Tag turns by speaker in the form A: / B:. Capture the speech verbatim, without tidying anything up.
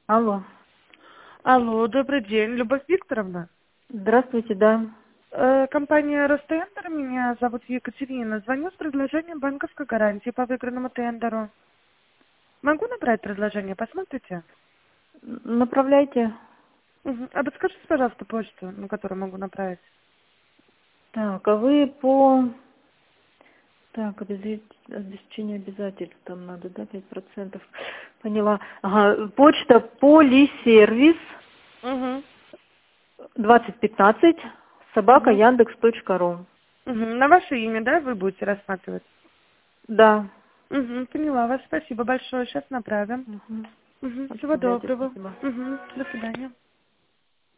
A: Алло.
B: Алло, добрый день, Любовь Викторовна.
A: Здравствуйте, да.
B: Э, компания Ростендер, меня зовут Екатерина. Звоню с предложением банковской гарантии по выигранному тендеру. Могу набрать предложение, посмотрите?
A: Н- Направляйте.
B: Мгм. А подскажите, пожалуйста, почту, на которую могу направить.
A: Так, а вы по... Так, обезе- обеспечение обязательств там надо, да, пять процентов. Поняла. Ага, почта полисервис
B: Угу.
A: двадцать пятнадцать собака
B: Угу.
A: яндекс точка ру.
B: На ваше имя, да, вы будете рассматривать?
A: Да.
B: Угу, поняла вас. Спасибо большое. Сейчас направим.
A: Угу.
B: Угу. Всего
A: Отправляйте,
B: доброго.
A: спасибо.
B: Угу. До свидания.